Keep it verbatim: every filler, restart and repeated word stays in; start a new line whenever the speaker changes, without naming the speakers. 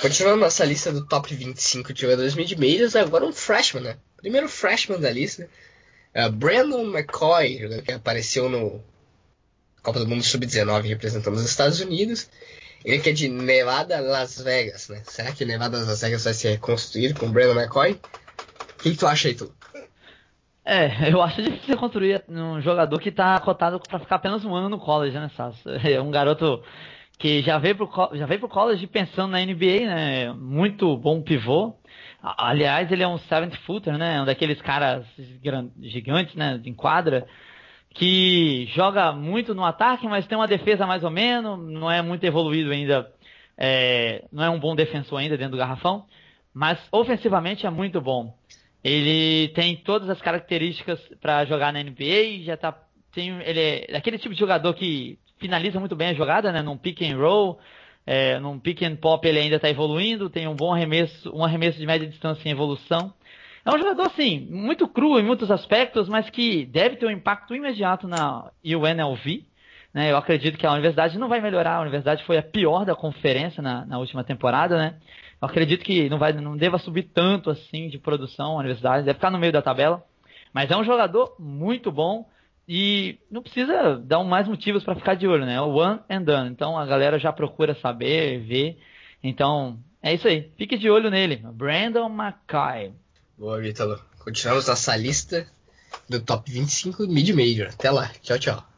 Continuando nossa lista do top vinte e cinco de jogadores mid-majors, agora um freshman, né? Primeiro freshman da lista. Uh, Brandon McCoy, jogador que apareceu no Copa do Mundo sub dezenove representando os Estados Unidos. Ele que é de Nevada, Las Vegas, né? Será que Nevada, Las Vegas vai ser reconstruído com o Brandon McCoy? O que, que tu acha aí, tu?
É, eu acho difícil construir um jogador que tá cotado pra ficar apenas um ano no college, né, Sasso? É um garoto que já veio pro, co- já veio pro college pensando na N B A, né? Muito bom pivô. A- Aliás, ele é um seventh footer, né? Um daqueles caras gran- gigantes, né? Em quadra, que joga muito no ataque, mas tem uma defesa mais ou menos, não é muito evoluído ainda, é, não é um bom defensor ainda dentro do garrafão, mas ofensivamente é muito bom. Ele tem todas as características para jogar na N B A, já tá, tem, ele é daquele tipo de jogador que finaliza muito bem a jogada, né, num pick and roll, é, num pick and pop ele ainda está evoluindo, tem um bom arremesso, um arremesso de média distância em evolução. É um jogador, assim, muito cru em muitos aspectos, mas que deve ter um impacto imediato na U N L V. Né? Eu acredito que a universidade não vai melhorar. A universidade foi a pior da conferência na, na última temporada, né? Eu acredito que não, vai, não deva subir tanto assim de produção a universidade. Deve ficar no meio da tabela. Mas é um jogador muito bom e não precisa dar mais motivos para ficar de olho, né? É o one and done. Então a galera já procura saber, ver. Então é isso aí. Fique de olho nele. Brandon McKay.
Boa, Ítalo. Continuamos nossa lista do top vinte e cinco mid-major. Até lá. Tchau, tchau.